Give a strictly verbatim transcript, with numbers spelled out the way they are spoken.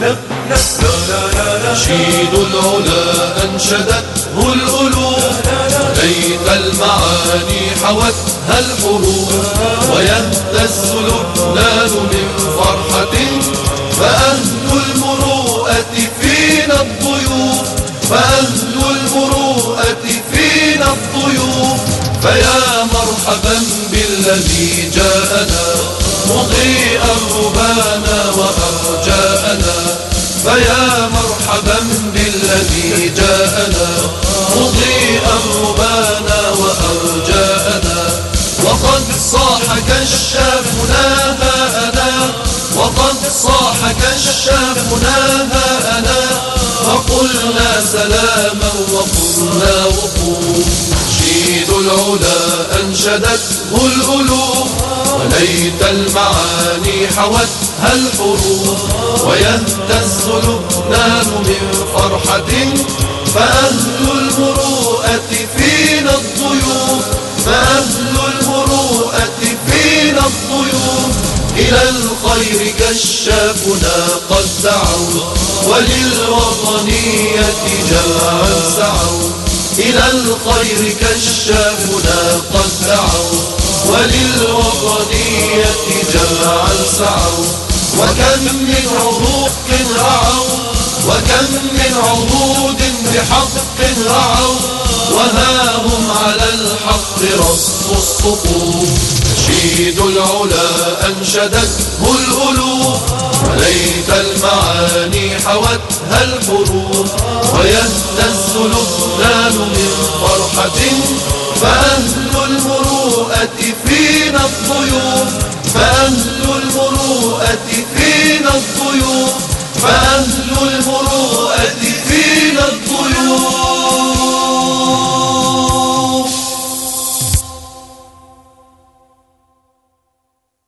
نشيد العلا أنشدته الألوف، ليت المعاني حوتها الحروف، ويهتز لبنان من فرحة، فأهل المروءة فينا الضيوف، فأهل المروءة فينا الضيوف. فيا مرحبا بالذي جاءنا مضيئا ربانا وأرجاءنا، فيا مرحبا بالذي جاءنا مضيئا ربانا وأرجاءنا. وقد صاح كشاف ناهاءنا، وقد صاح كشاف ناهاءنا، فقلنا سلاما وقلنا وقوف. نشيد العلا أنشدته الألوف، وليت المعاني حوتها الحروف، ويهتز لبنان من فرحة، فأهل المروءة فينا الضيوف، فأهل المروءة فينا الضيوف. إلى الخير كشافنا قد دعوا، وللوطنية جمعا سعوا. إلى الخير كشافنا قد دعوا، وللوطنية جمعا سعوا. وكم من عروق رعوا، وكم من عهود بحق رعوا، وها هم على الحق رصوا الصفوف. نشيد العلا أنشدته الألوف، وليت المعاني حوتها الحروف، ويهتز لبنان من فرحة، فأهل المروءة فينا الضيوف، فأهل المروءة فينا الضيوف، فأهل المروءة